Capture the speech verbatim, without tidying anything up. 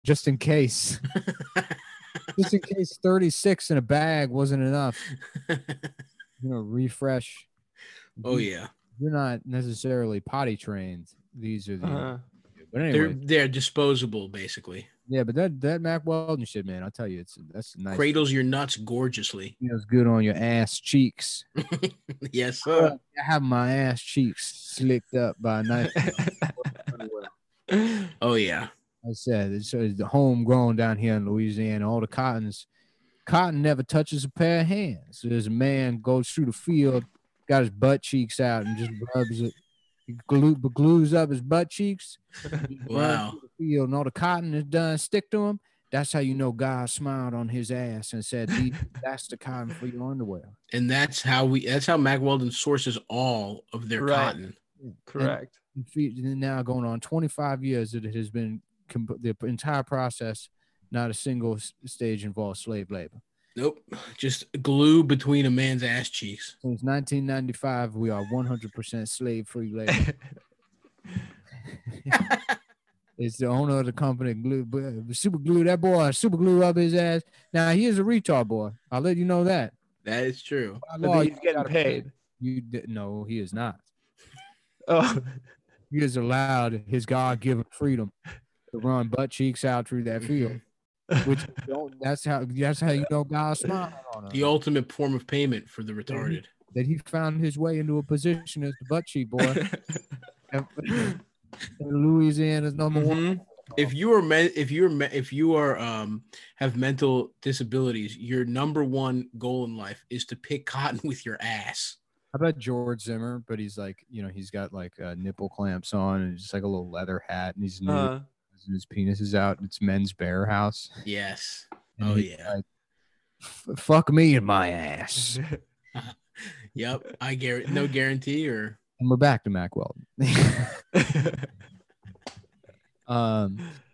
just in case. Just in case thirty-six in a bag wasn't enough. You know, refresh. Oh yeah, You're not necessarily potty trained. These are the, Uh, but they're anyway, they're disposable basically. yeah. But that that Mac Weldon shit, man, I'll tell you, it's that's nice. Cradles your nuts gorgeously. Feels good on your ass cheeks. Yes, sir. I have my ass cheeks slicked up by a knife. Oh yeah. I said it's, it's the homegrown down here in Louisiana. All the cottons, cotton never touches a pair of hands. There's a man goes through the field, got his butt cheeks out, and just rubs it. He glue, glues up his butt cheeks. Wow. The field, and all the cotton is done. Stick to him. That's how you know God smiled on his ass and said, "That's the cotton for your underwear." And that's how we. That's how Mack Weldon sources all of their Right. cotton. Correct. And, and now going on twenty-five years that it has been the entire process. Not a single stage involved slave labor. Nope. Just glue between a man's ass cheeks. Since nineteen ninety-five, we are one hundred percent slave-free labor. It's the owner of the company, glue, super glue that boy, super glue up his ass. Now he is a retard boy. I'll let you know that. That is true. But he's getting paid. You no, he is not. Oh, he is allowed his God-given freedom to run butt cheeks out through that field. Which that's how that's how you know God smiled on him. The ultimate form of payment for the retarded. That he found his way into a position as the butt cheek boy. Louisiana's number mm-hmm. one. If you are me- if you are me- if you are um have mental disabilities, your number one goal in life is to pick cotton with your ass. How about George Zimmer? But he's like, you know, he's got like uh, nipple clamps on and just like a little leather hat, and he's nude. Uh, his penis is out. It's Men's Bear House. Yes. And oh yeah. Like, fuck me in my ass. Yep. I guarantee. No guarantee or. And we're back to Mack Weldon. um,